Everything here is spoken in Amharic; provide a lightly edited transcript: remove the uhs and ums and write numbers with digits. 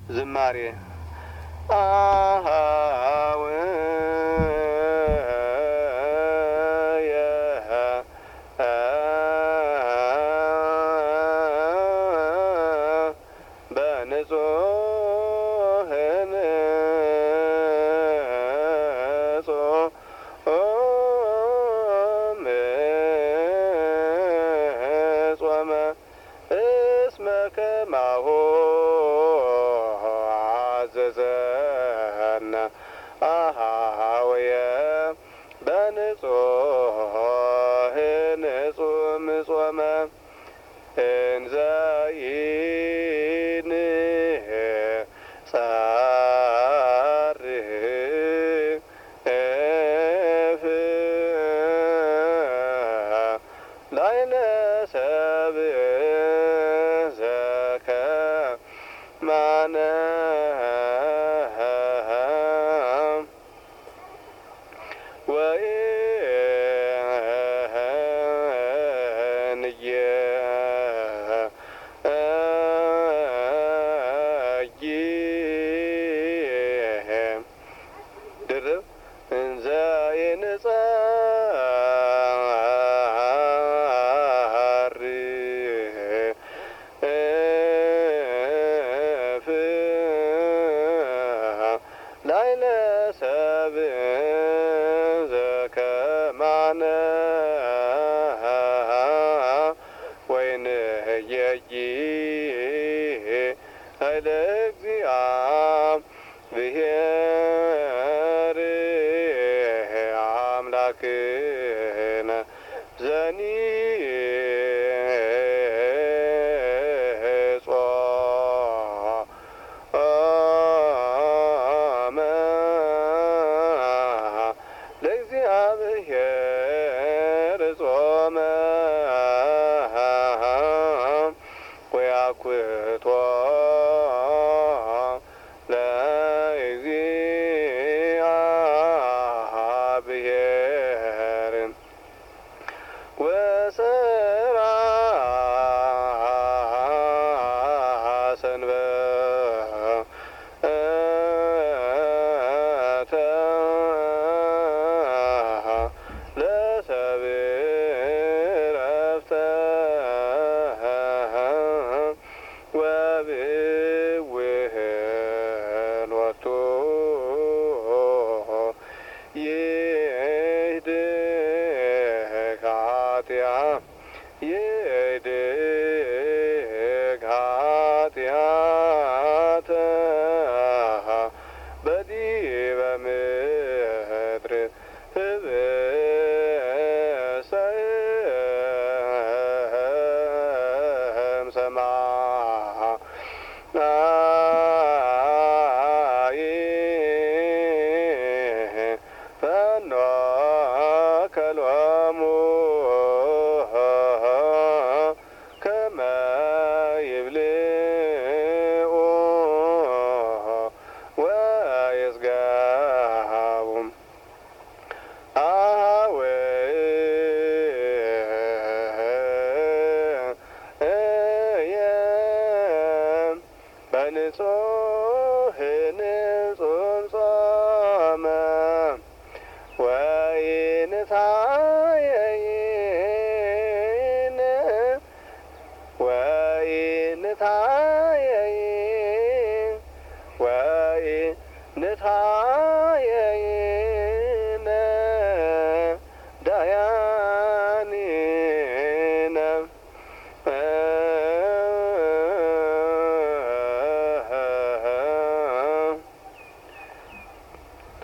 ዝማሬ አሃው አሃወየ በንጹህ ንጹም ጾመ እንዘ ይንጻርፍ ላዕለ ሰብእ ዘከማነ ድርብ እንዘ ይንጻርፍ ላዕለ ሰብእ ዘከማነ ወይንህየይ ኃይለ እግዚአብሔር አምላክነ ዘኒጾመ ለእግዚአብሔር ጾመ ወያኩቶ ለእግዚአብሔር ወሰራ ሰንበተ ለሰብእ ዕረፍተ ወብውህሎቱ ይህድግ ኃጢአተ በዲበ ምድር ህብሰም ሰማይ ፈኖ ከሎሙ ከመ ይብልዑ ወይጽገቡ አኀወየ በንጹህ ንጹም